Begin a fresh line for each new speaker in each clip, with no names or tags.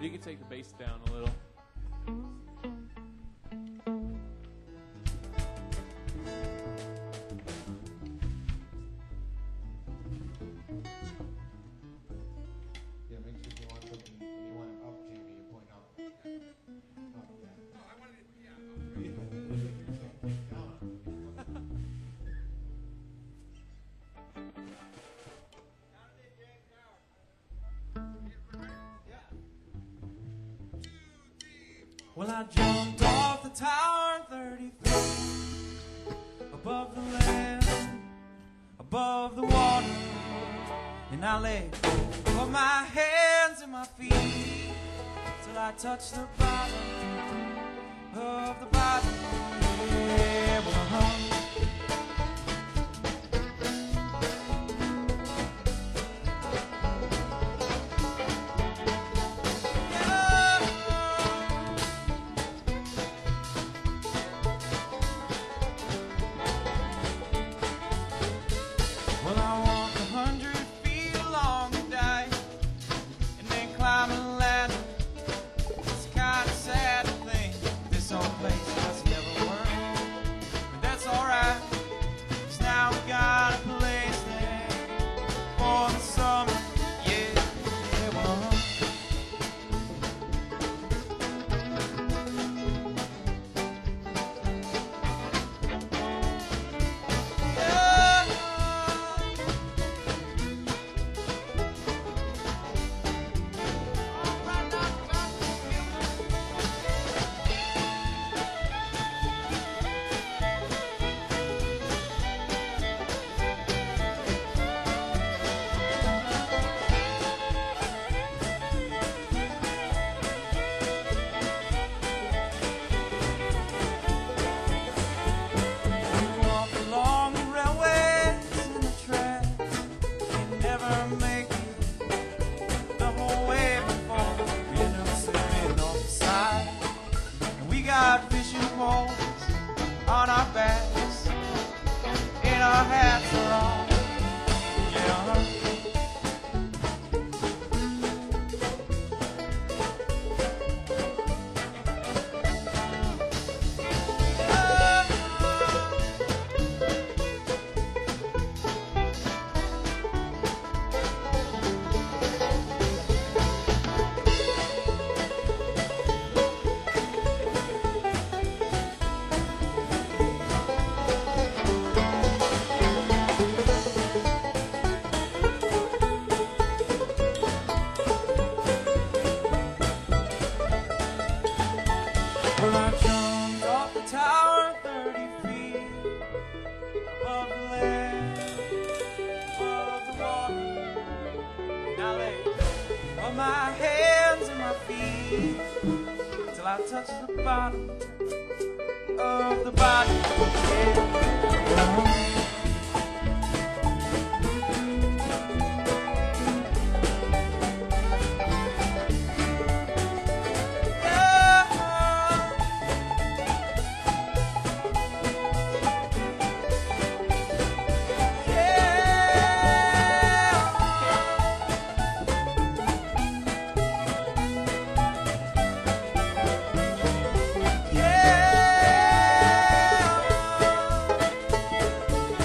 You can take the bass down a little.
Yeah, make sure you want something. You want it up, Jamie. You point up. Up, yeah.
No, I wanted it, yeah.
Well, I jumped off the tower 30 feet above the land, above the water, and I let go of my hands and my feet till I touched the bottom of the bottom. Yeah, well, well, I walked 100 feet along the dike and then climbed a ladder. It's kind of sad to think this old place doesn't ever work, but that's alright, 'cause now we got a place there for the summer. Yeah, well, we walk along the railways and the tracks and never make it the whole way before we end up sitting off the side. And we got fishing poles on our backs and our hats are on. Yeah. Well, I jumped off the tower 30 feet above the land, above the water, and I lay on my hands and my feet till I touched the bottom of the bottom. Yeah. Yeah.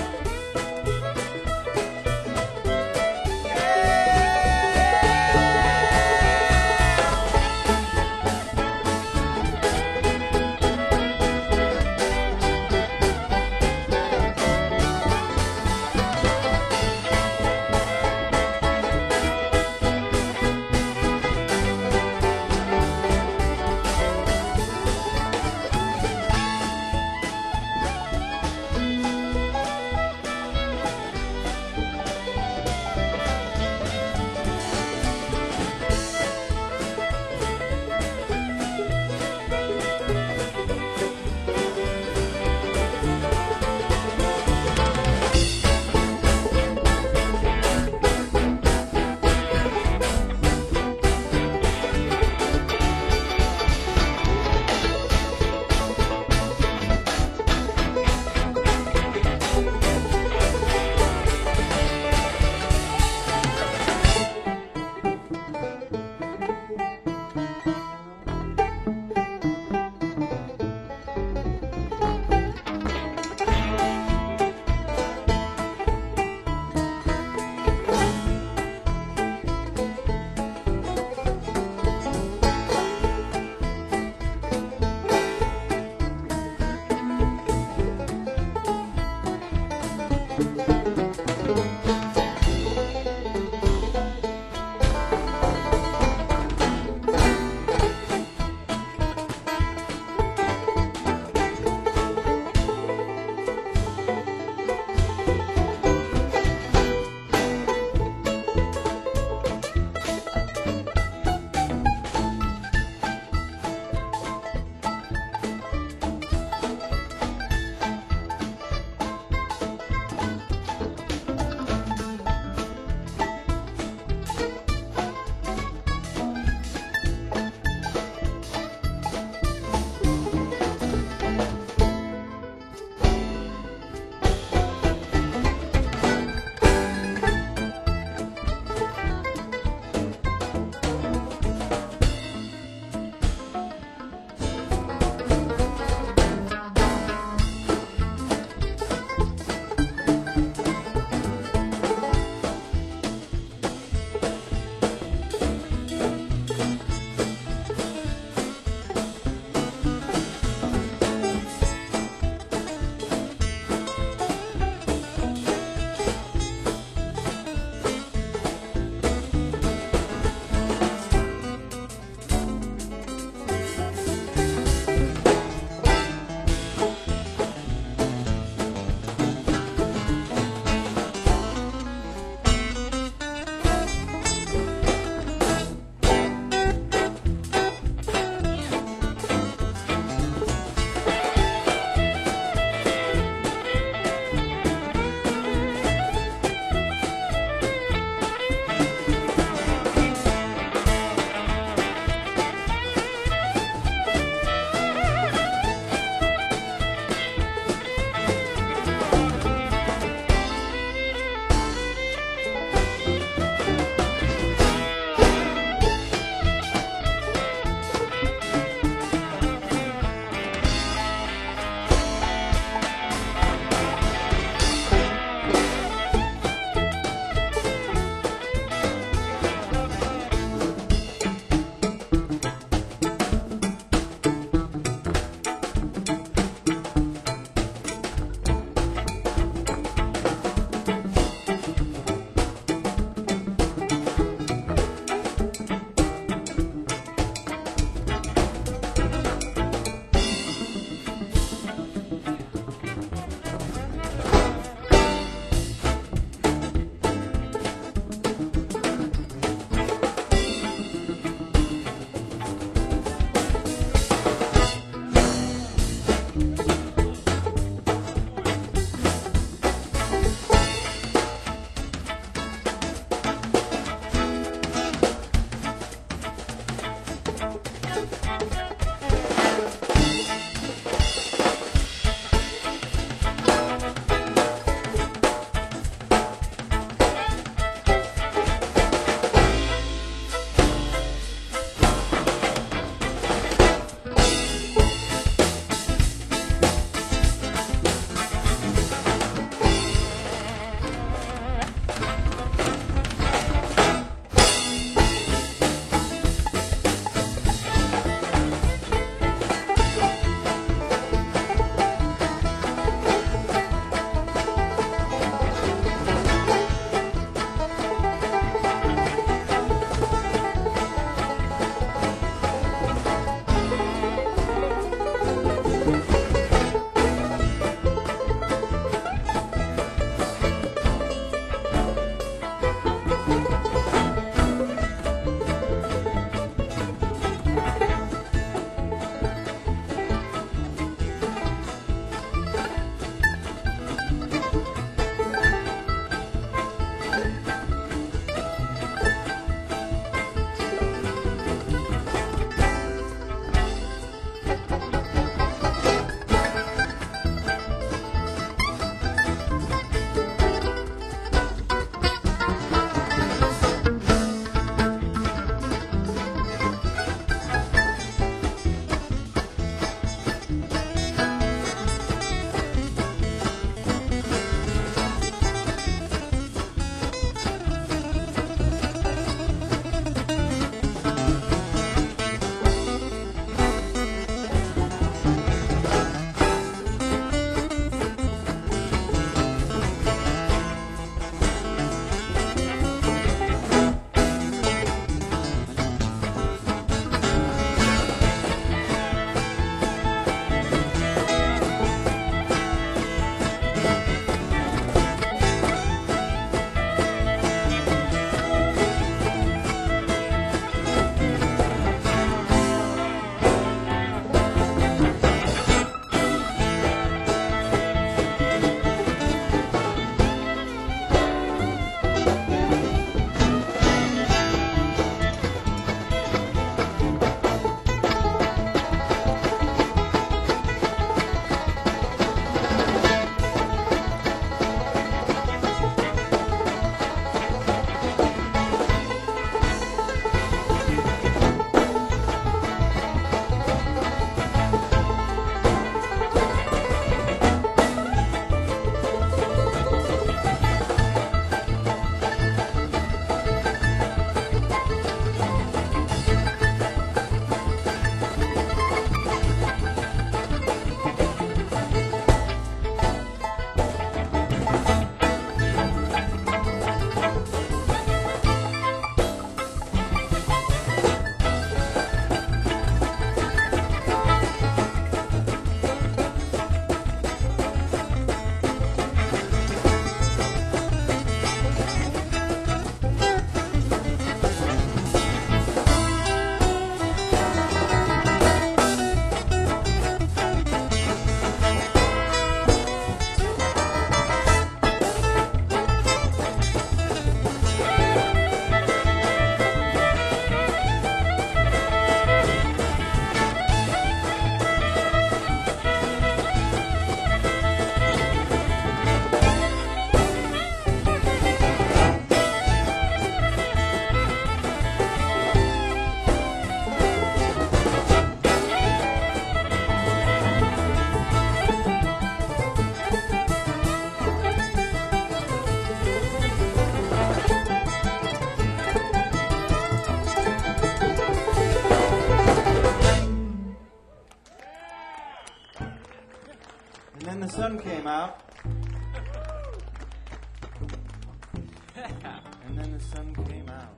And then the sun came out.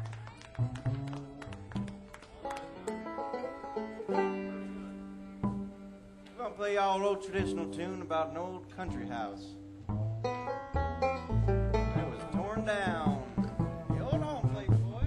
I'm gonna play y'all an old traditional tune about an old country house that was torn down. Hold on, Playboy.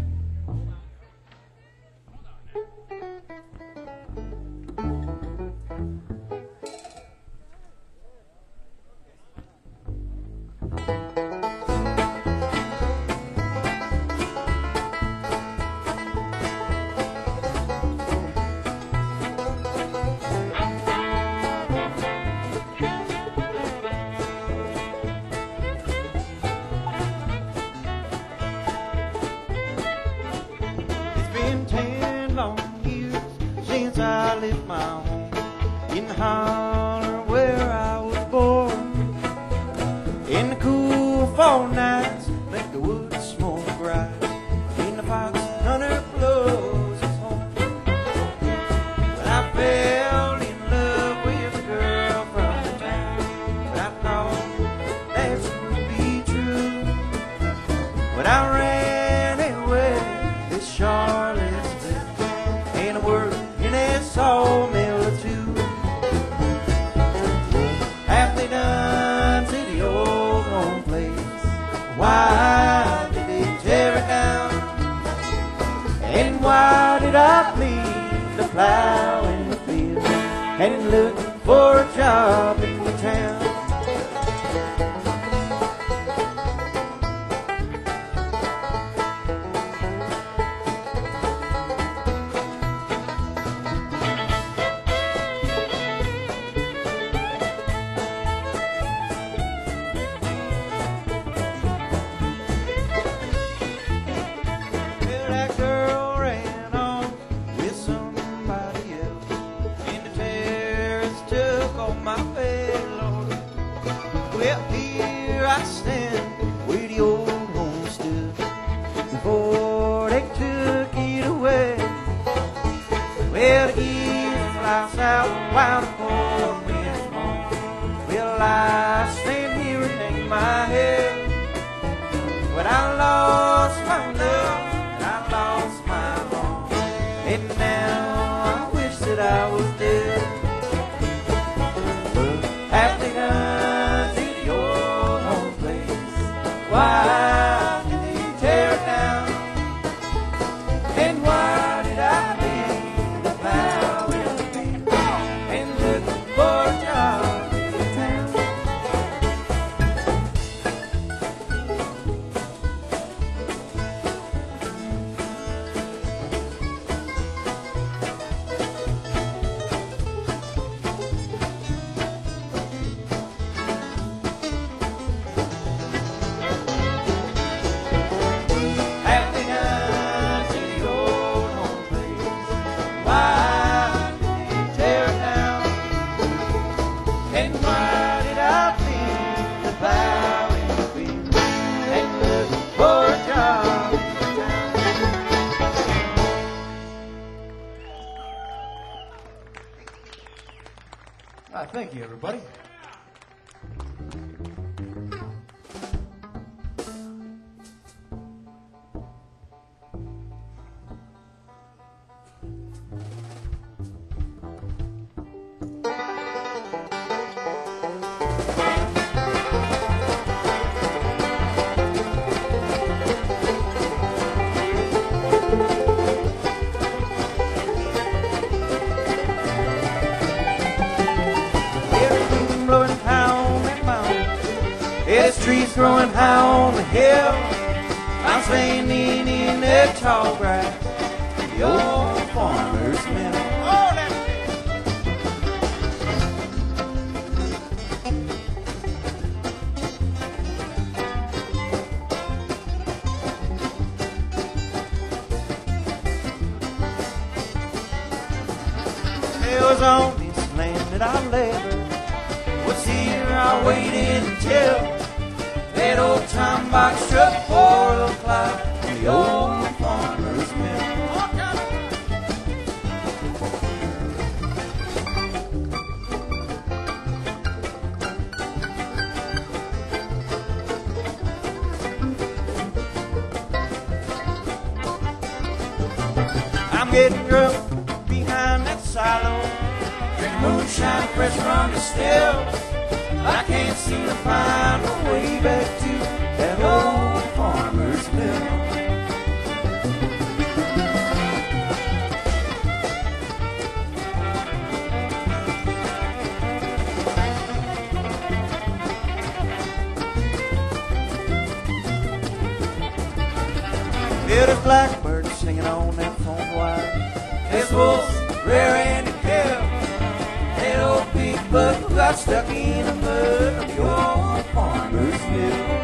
It's been 10 long years since I left my home in the holler where I was born. In the cool fall nights, make the woods smoke bright. In the fox hunter blows his horn. But I fell in love with a girl from the town. But I thought that would be true. But I ran away to Charlottesville, and I worked in that sawmill or two. Have they done to the old home place? Why did they tear it down? And why did I leave the plow in the field and look for a job in the town? Well, that girl ran off with somebody else, and the terrorists took all my fellows. Well, here I stand where the old home stood before they took it away. Well, the geese fly south while the cold winds blow. Well, I stand here and hang my head. When I lost my love, I lost my home, and now I wish that I was dead. But have they done to the old home place? Why did they tear it down? And why did I leave the plow in the field and look for a job in the town? Have they done to the old home place? Why did they tear it down? And why did I leave the plow in the field and look for a job in the town? Thank you, everybody. Everything blowing pound and mountain. There's trees growing high on the hill. I'm standing in the tall grass, the old farmer's mill. It was on this land that I lived. Was here I waited until that old time box struck 4 o'clock on the old farmer's mill. getting drunk behind that silo. Drink moonshine fresh from the still. I can't seem to find my way back to that old farmer's mill. Hear the blackbird singing on that phone wire. There's wolves, rare and kill. That old big buck who got stuck in the mud of the old farmer's mill.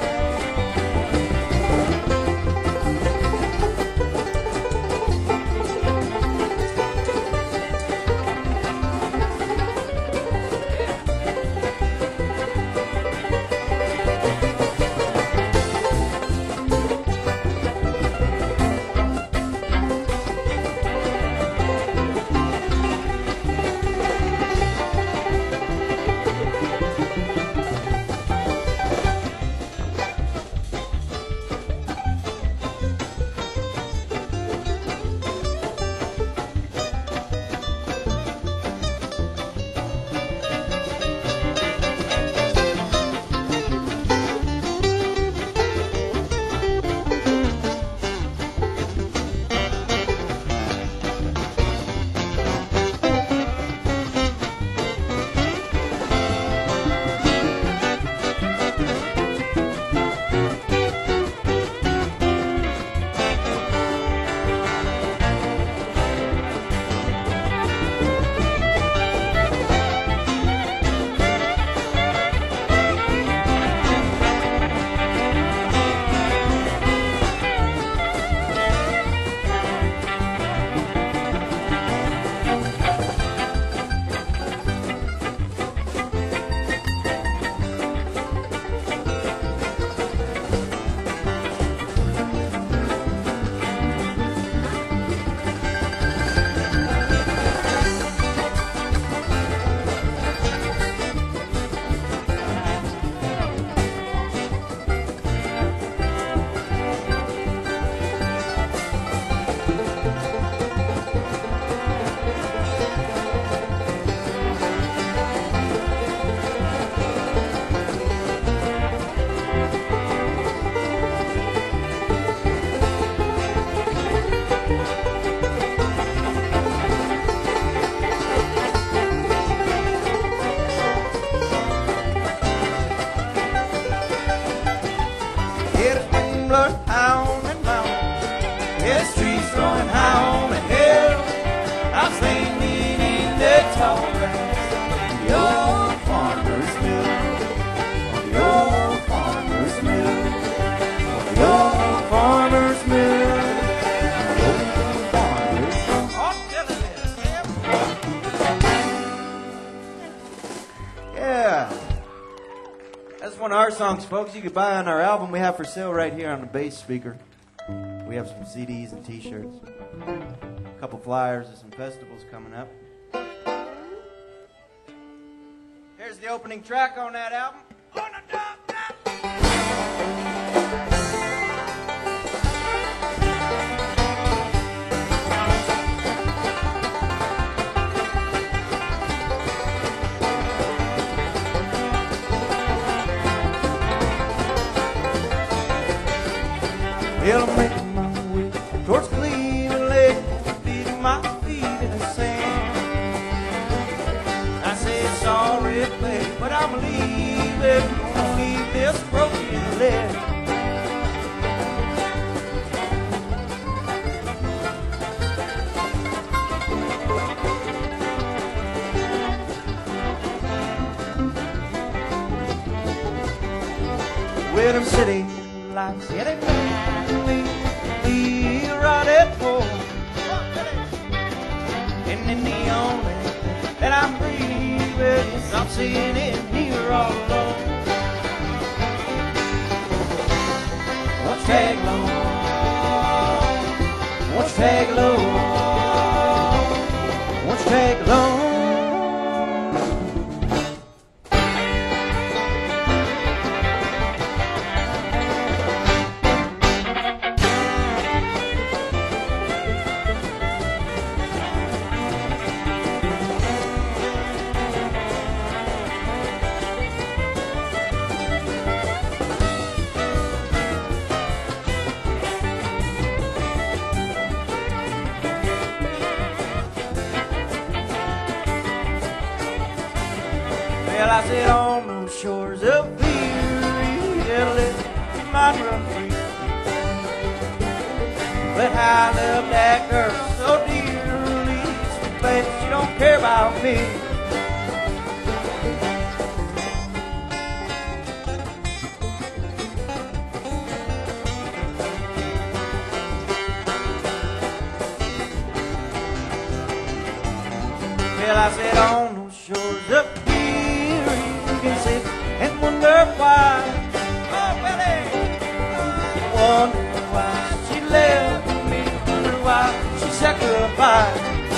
Our songs, folks, you can buy on our album we have for sale right here on the bass speaker. We have some CDs and t-shirts, a couple flyers of some festivals coming up. Here's the opening track on that album. On a dub. Well, I'm making my way towards Cleveland, leaving my feet in the sand. I say sorry, babe, but I'm leaving. Gonna leave this broken leg. With them city lights, yeah, they right at home, and the neon that I'm breathing is I'm sitting in here all alone. Won't you tag along? Won't you tag along? Won't you tag along? I said on those shores of Erie, yeah, let your mind run free. But I love that girl so dearly, so bad she don't care about me. Well, I said on those shores of Erie, you can sit and wonder why. Oh, Willie! Wonder why she left me, wonder why she said goodbye.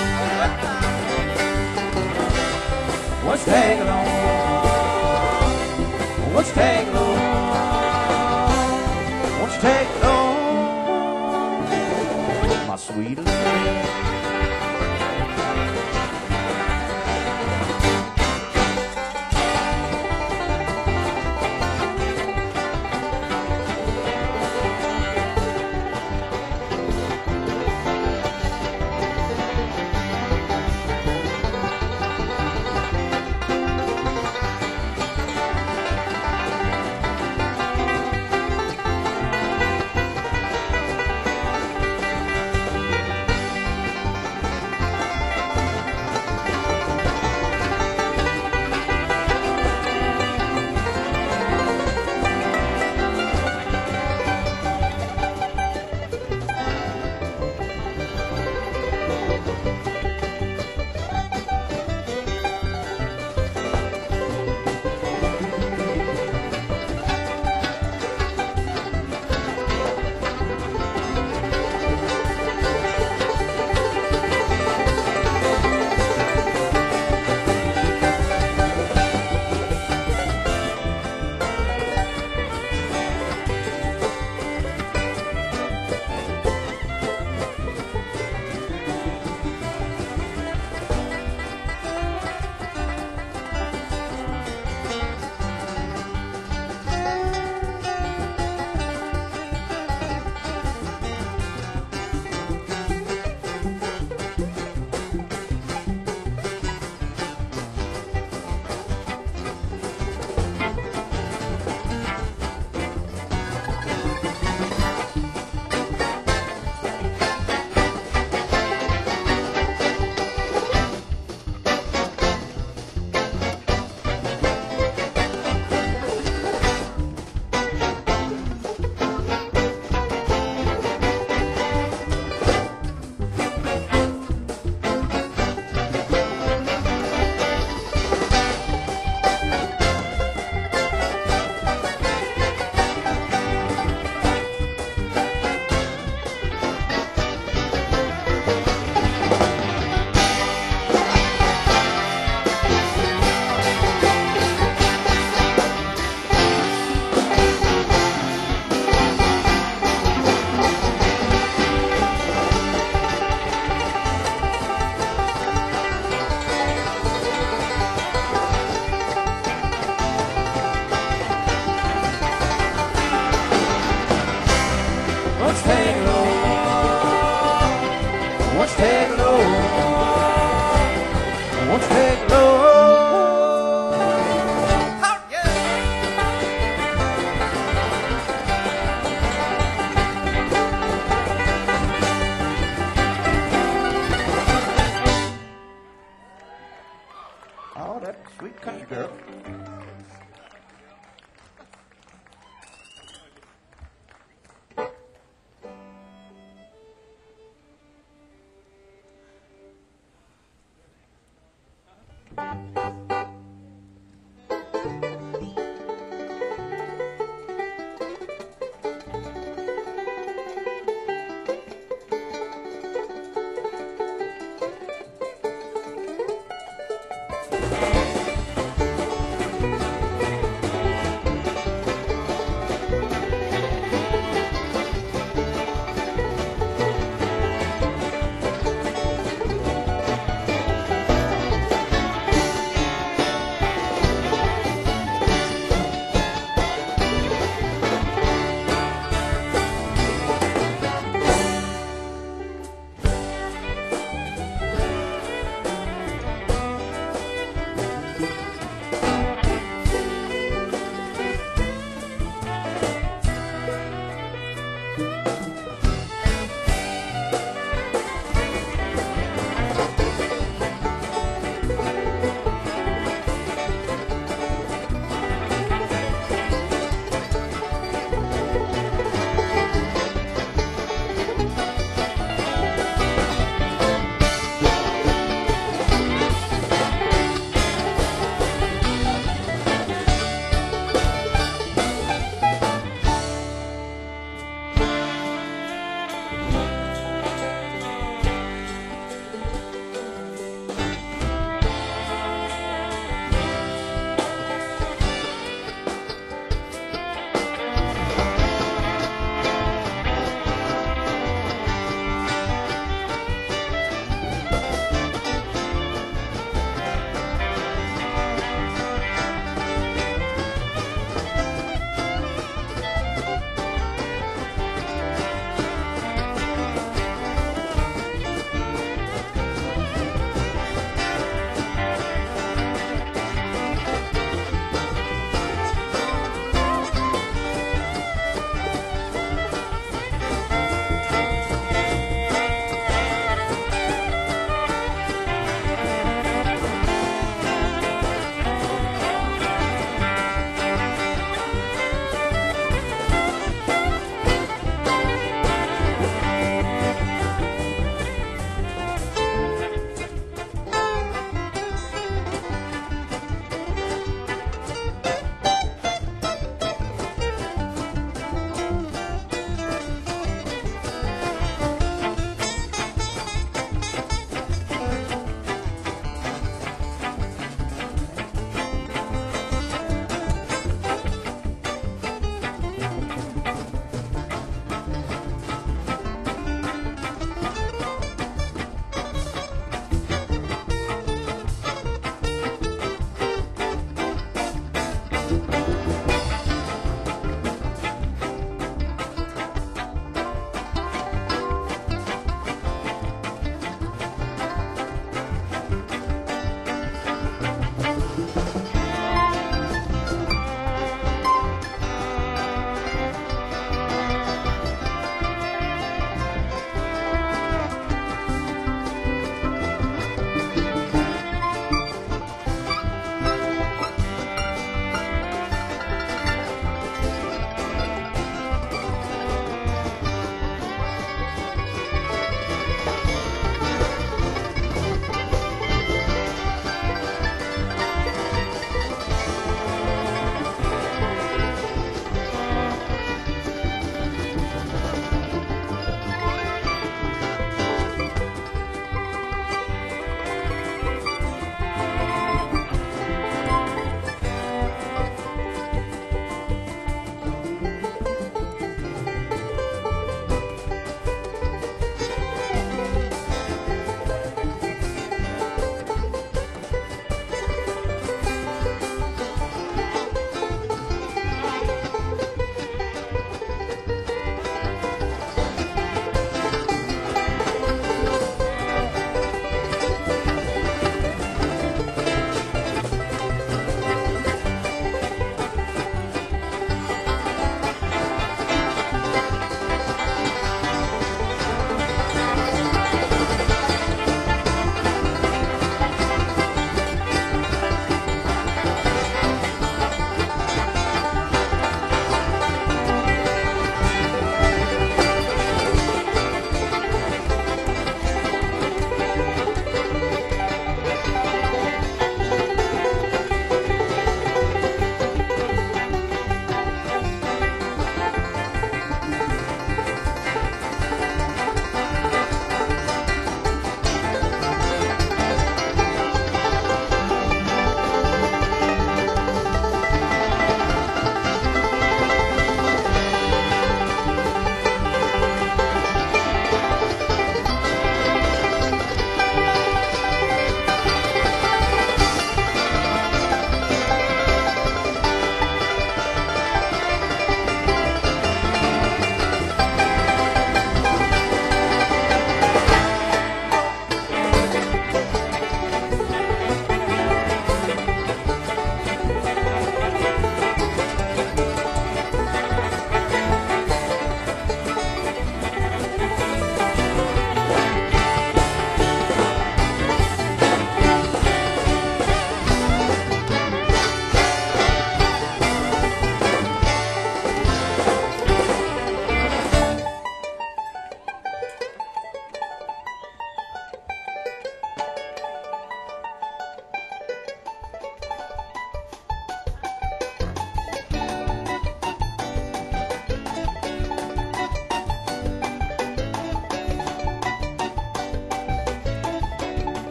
What's taking on? What's taking on? What's taking on? My sweet lady.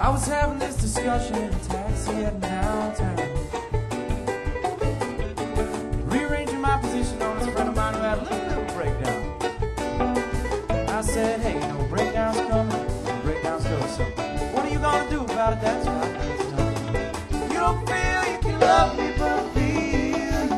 I was having this discussion in a taxi heading downtown, rearranging my position on this friend of mine who had a little bit of a breakdown. I said, hey, no breakdowns coming, no breakdowns go. So what are you gonna do about it? That's right, that's nothing. You don't feel you can love me, but I feel you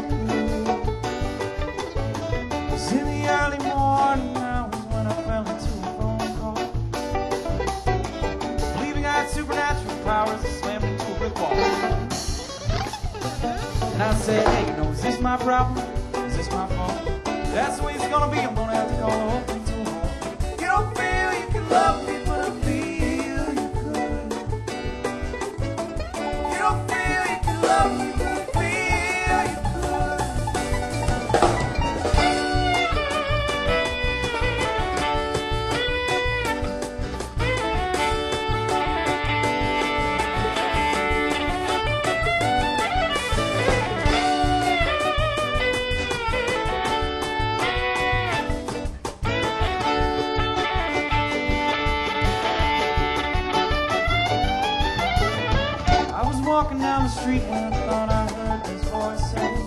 could. It's in the early morning hours when I fell into a phone call, believing I had supernatural powers to slam into a brick wall. And I said, hey, you know, is this my problem? Is this my fault? That's the way it's gonna be. I'm gonna have to call the whole thing to a halt. You don't feel you can love me, but I feel you could. You don't feel you can love me, but I feel you could. Walking down the street when I thought I heard this voice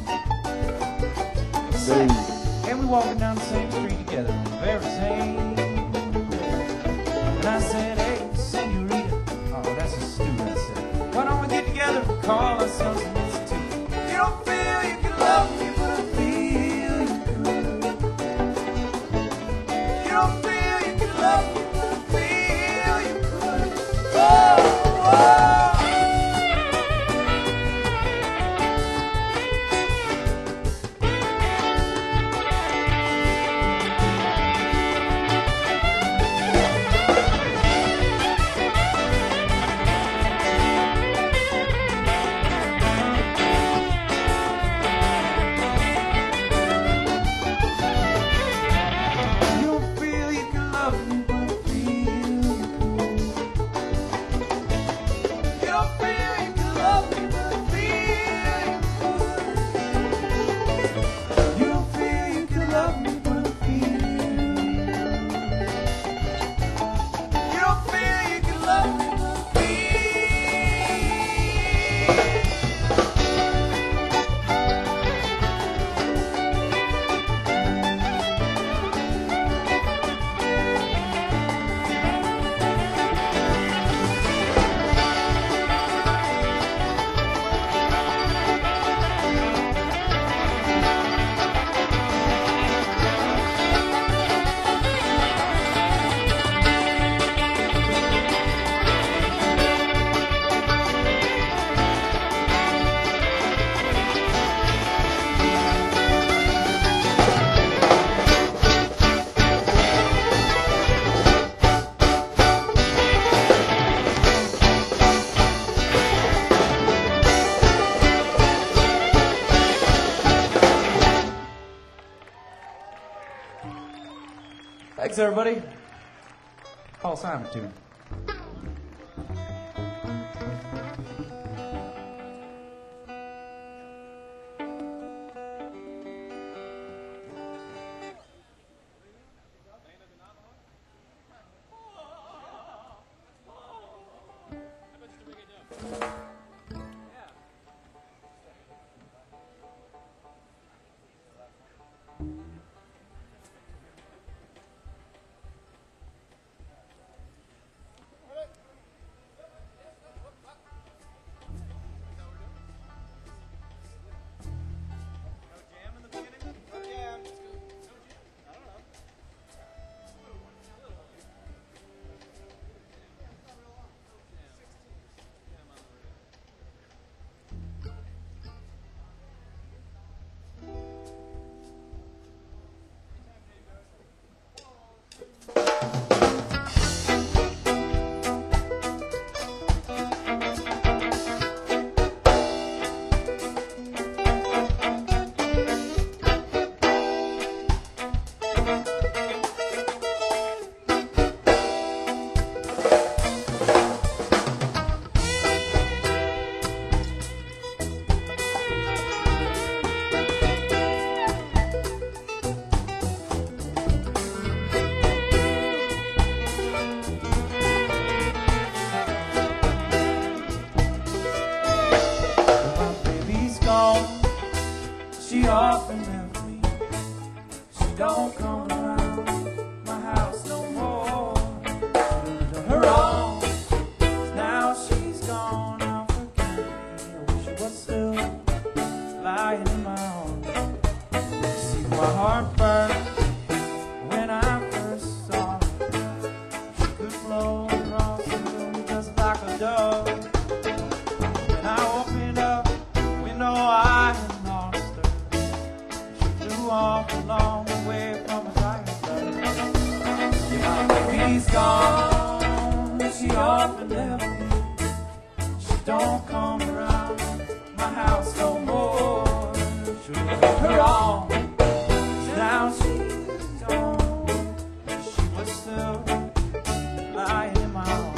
say, and we walking down the same street together, the very same. And I said, hey, senorita, oh, that's a stew, I said, why don't we get together and call ourselves an institute? You don't feel you can love me, but I feel you could. You don't feel you can love me, but I feel you could. Oh, oh. Thanks, everybody. Paul Simon tune. often left me. She don't come around my house no more. Her wrong, now she's gone. Now forgive me. I wish she was still lying in my arms. You see, my heart burned when I first saw her. She could float across the room just like a dove. When I opened up the window, I had lost her. She flew off a long way from a giant dove. Yeah, my baby's gone. She often left me. She don't come around my house no more. Should have left her on. Now she's gone. She was still lying in my arms.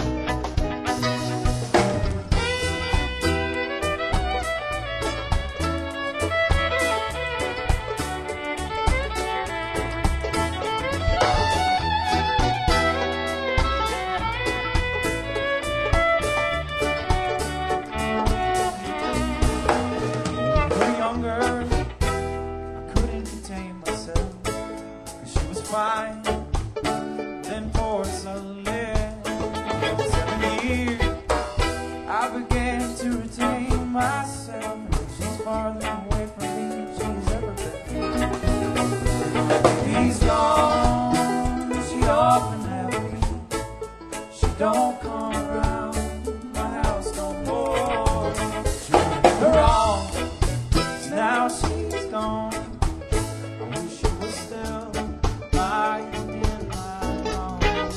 Younger, I couldn't contain myself, 'cause she was fine, then porcelain. For 7 years, I began to retain myself, and she's farther away from me than she's ever been. He's gone, she often left me. She don't come around my house no more. She did her wrong. Now she's gone. I wish she was still lying in my arms.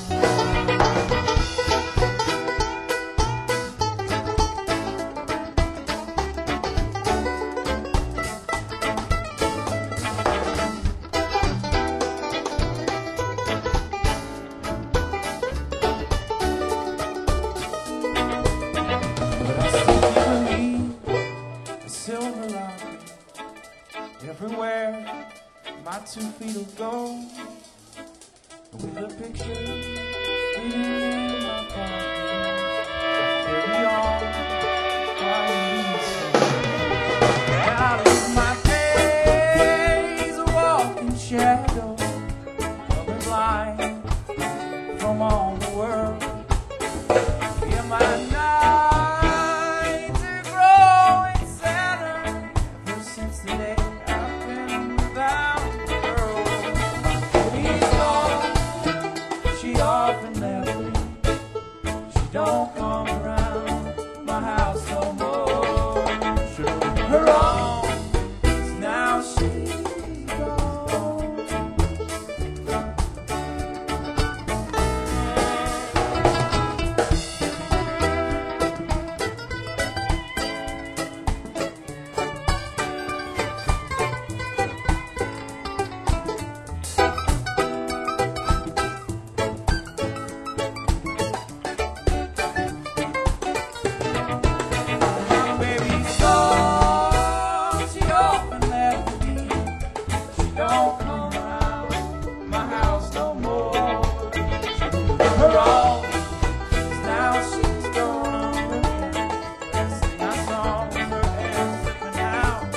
But I still believe the silver lining. Everywhere my 2 feet will go, with a picture in my pocket, I carry on quietly. And I live my days a walking shadow, colorblind from all the world. Yeah, my nights are growing sadder ever since the day I've been without the girl. She's gone, she often left me. She don't come around my house no more. Her wrong, now she's gone. My baby's gone, she often left me. She don't come around my house no more. Her wrong, now she's gone. Resting my song with her hair slipping out.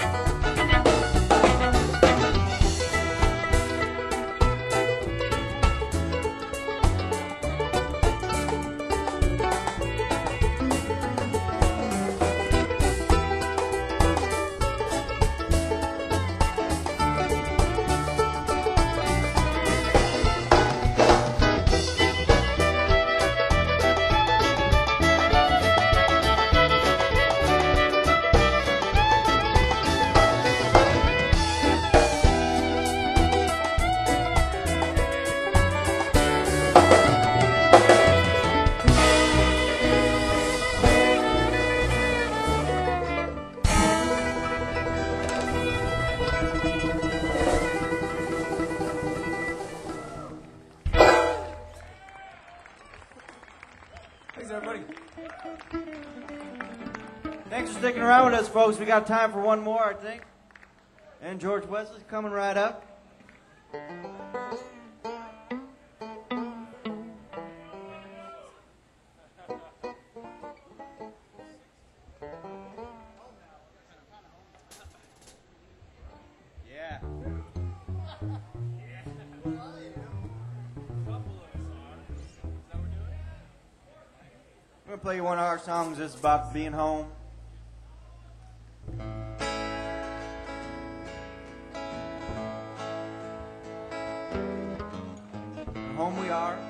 Thanks, everybody. Thanks for sticking around with us, folks. We got time for one more, I think. And George Wesley's coming right up. I'm gonna play you one of our songs that's about being home. Home we are.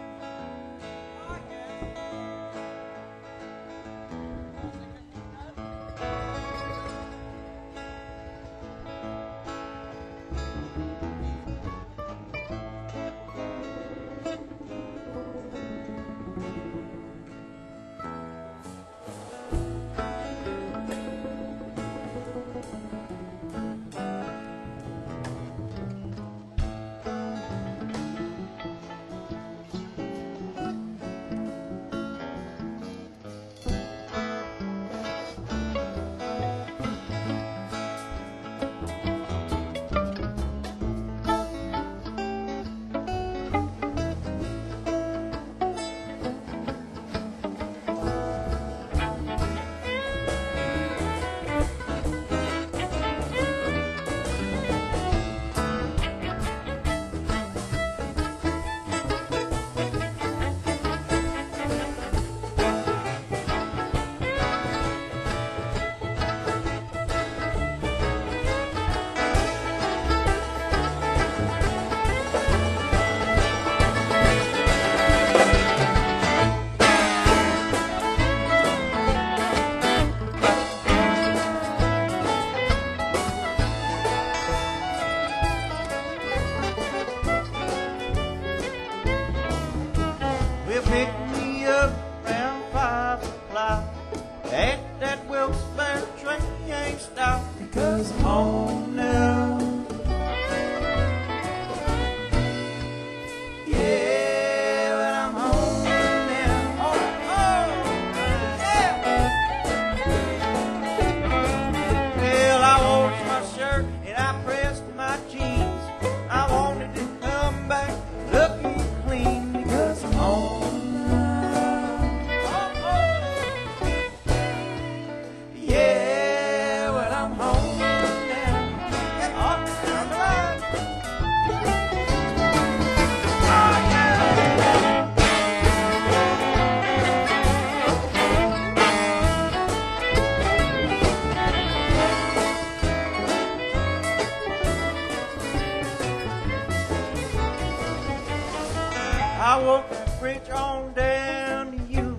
I walked that bridge on down to you.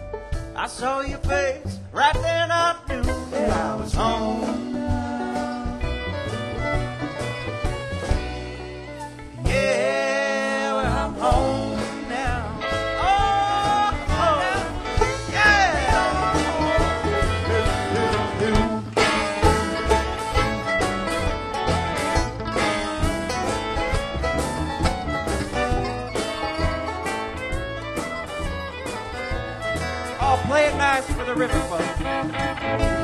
I saw your face, right then I knew that I was home. Yeah, well, I'm home now. Oh, yeah. Oh, play it nice for the river folks.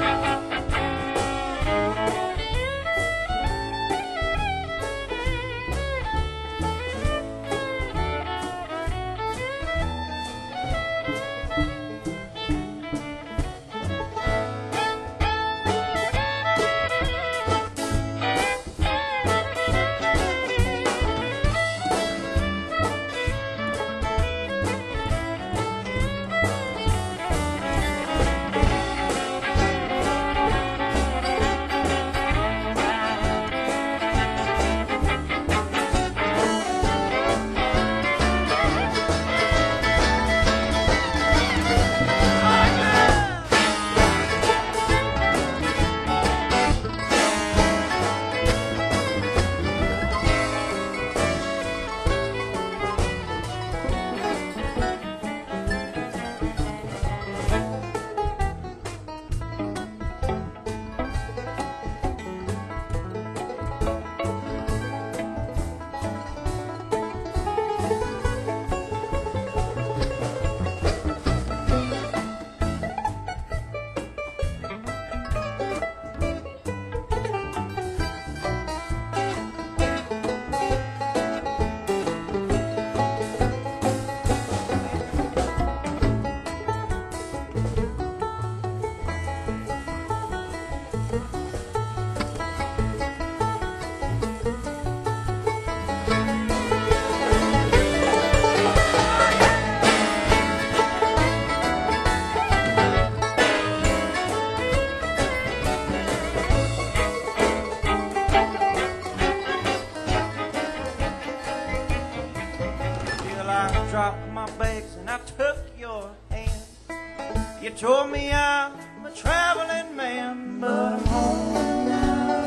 I dropped my bags and I took your hand. You told me I'm a traveling man, but I'm home now.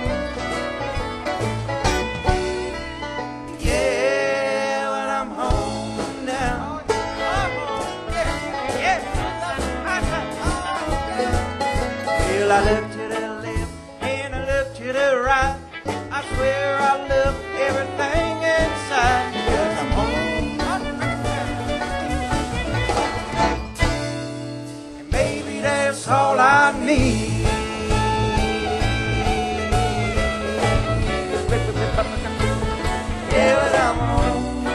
Yeah, well, I'm home now. Well, I look to the left and I look to the right. I swear I love everything inside. 'Cause I'm home. And maybe that's all I need. Yeah, but I'm home.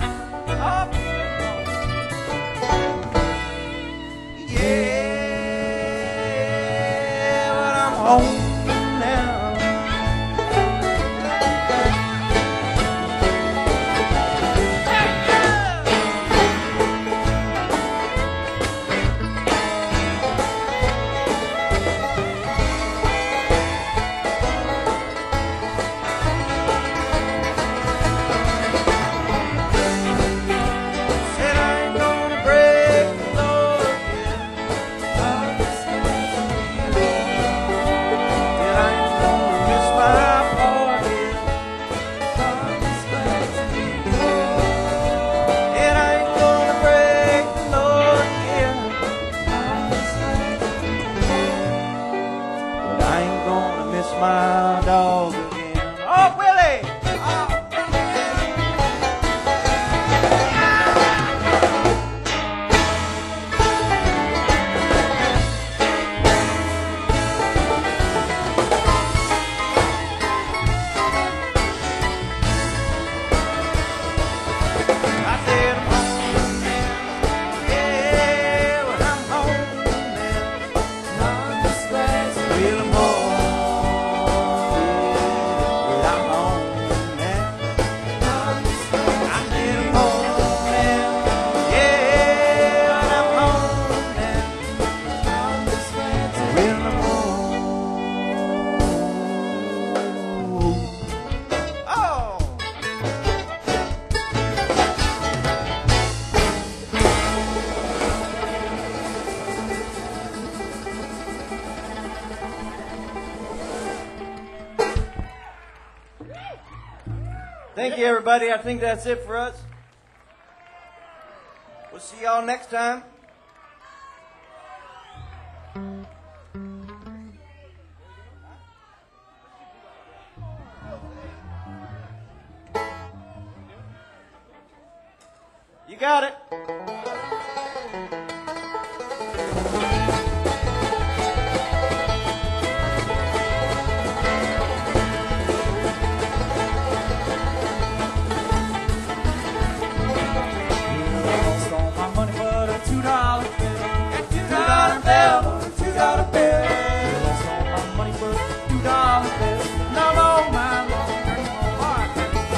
Yeah, but I'm home now. Said I ain't gonna break the law again. That I ain't gonna miss my party. And I ain't gonna break the law again. But I ain't gonna miss my dog again. Oh, Willie! I said I'm home now. Yeah, well, I'm home now. Well, I'm home. Well, I'm home now. I said I'm home now. Yeah, well, I'm home now. Well, I'm home. Oh! Thank you, everybody. I think that's it for us. We'll see y'all next time. You got it.
Lost all my money but a $2 bill. $2 bill, $2 bill. Lost all my money but a $2 bill. No more my long dream of art.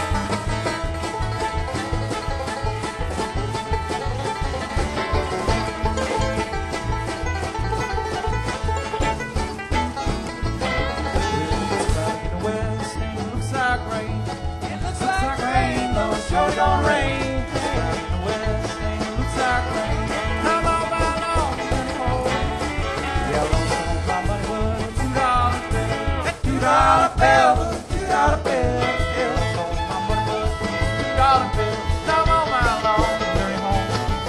In the west, and it looks like rain. It looks like rain, though it sure don't rain. $2 bill, $2 bill, still stole my money, but $2 bill, now I'm on my long journey home.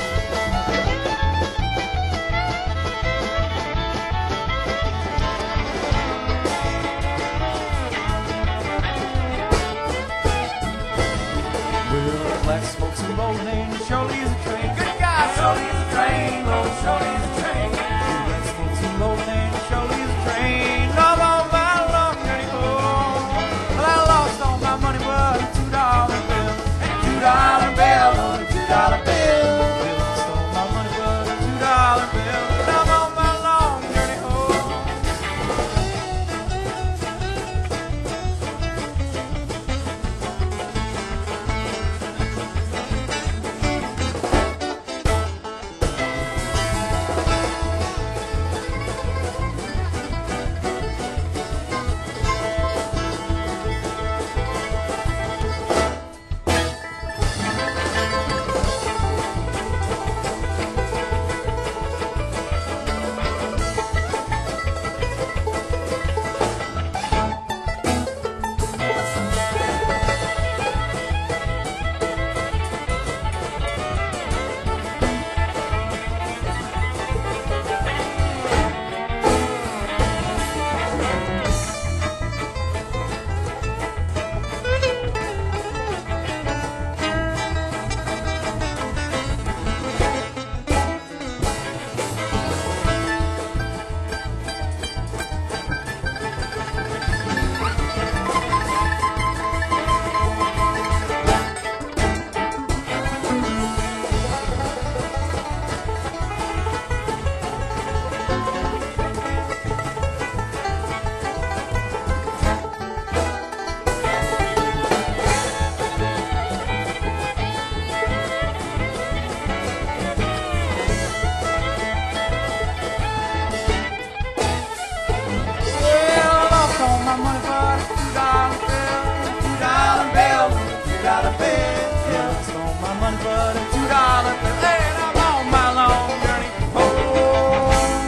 Well, the black smoke's a rolling in, surely is a train. Good God, surely is a train, Lord, surely is a train. The black smoke's a rolling in, surely is a train. Now I'm on my long journey home. Well, I lost all my money, but a $2 bill, $2 bill, Lord, a $2 bill. Well, I stole my money, but a $2 bill. Now I'm on my long journey home.
got a fence.
Yeah, I stole my money, but a $2 bill, and I'm on my long journey home.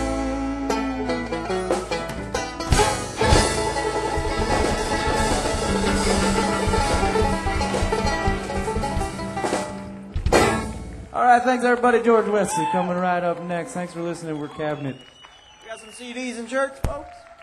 All right, thanks everybody. George Wesley coming right up next. Thanks for listening. We're Cabinet.
You got some CDs in church, folks?